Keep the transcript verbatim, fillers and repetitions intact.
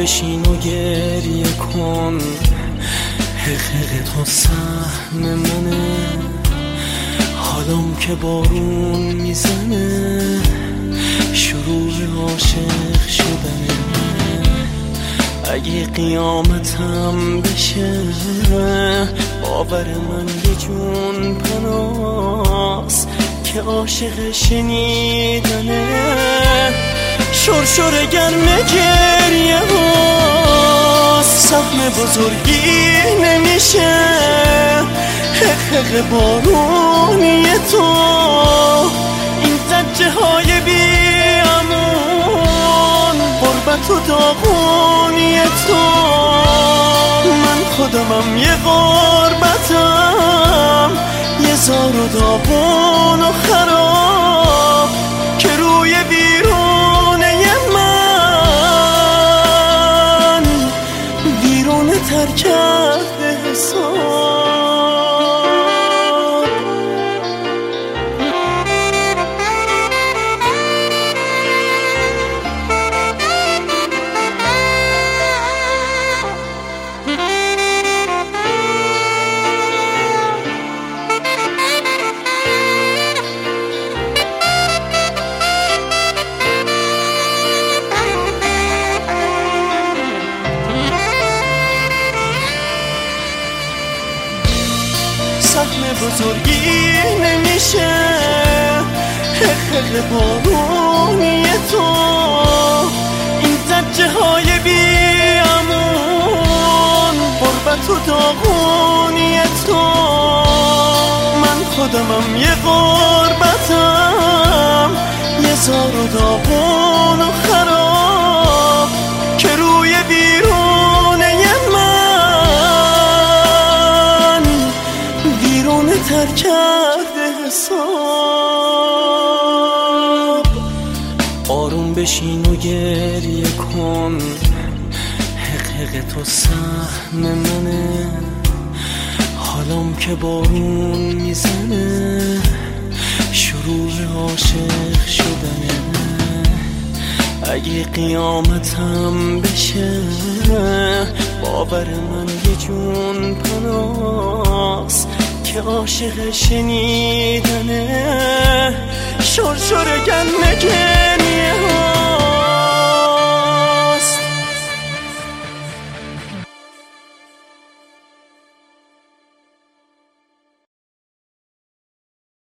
بشین و گریه کن، حقیقت تو سهم منه. حالم که بارون میزنه، شروع عاشق شدنه. اگه قیامتم بشه، باور من یه جون پناست که عاشق شنیدنه. شرشر گرم گریه هاست، سهم بزرگی نمیشه. حقیق بارونی تو، این زجه های بیامون، غربت و داغونی تو. من خودمم یه غربتم، یه زار و داغون و خراب که روی ویرونه من ویرونه تر کرده حساب. سهم بزرگی نمیشه. حقیق بارونی تو، این زجه های بیامون، غربت و داغونی تو. من خودمم یه غربتم، یه زار و داغون و خراب که روی ویرونه من ویرونه تر کرده حساب. آروم بشین و گریه کن، حقیق تو سهم منه. حالم که بارون میزنه، شروع عاشق شدنه. اگه قیامتم بشه، باور من یه جون پناست که عاشق شنیدنه. شرشر گرم